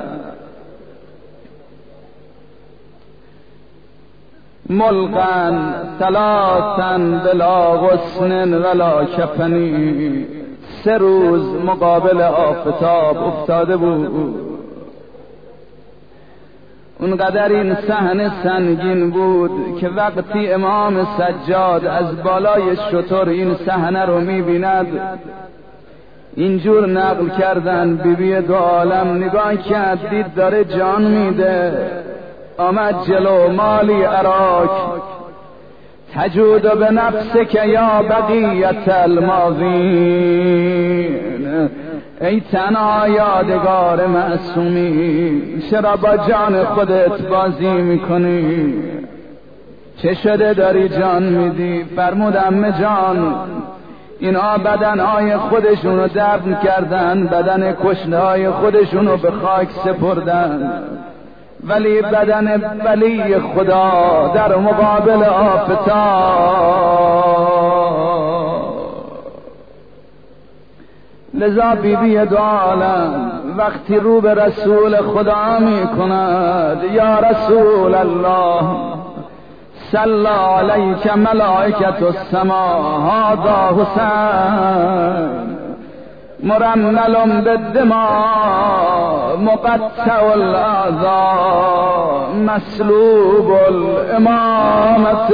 ملقن ثلاثن بلا غصن ولا کفنی، 3 روز مقابل آفتاب افتاده بود. اونقدر این صحنه سنگین بود که وقتی امام سجاد از بالای شتر این صحنه رو می‌بیند اینجور نقل کردن، بیبی دو عالم نگاه کرد دید داره جان میده، آمد جلو، مالی اراک تجود به نفسک یا بقیت الماضین، ای تنها یادگار معصومی چرا با جان خودت بازی میکنی؟ چه شده داری جان میدی؟ فرمود عمه جان اینا بدنهای خودشونو دفن کردن، بدن کشته‌های خودشونو به خاک سپردن، ولی بدن ولی خدا در مقابل آفتاب. لذا بیبی دو عالم وقتی رو به رسول خدا می کند، یا رسول الله صلی علیک ملائکة السما هذا حسین مرمل بالدماء مقطع الاعضاء مسلوب الامامة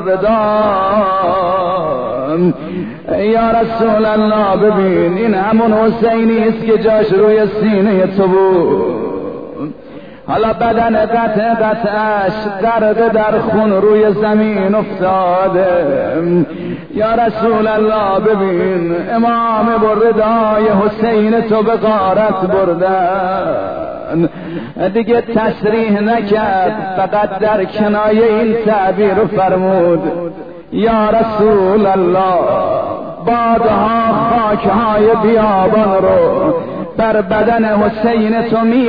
والرداء. یا رسول الله ببین این همون حسینی است که جاش روی سینه تو بود، حالا بدن قطعش غرق در خون روی زمین افتاده. یا رسول الله ببین امام بردای حسین تو به غارت بردن. دیگه تصریح نکرد، فقط در کنایه این تعبیر فرمود یا رسول الله بادها خاکهای بیابان رو بر بدن حسین تو می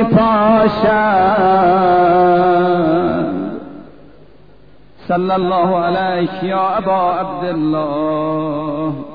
پاشند. صلی الله علیک یا ابا عبدالله.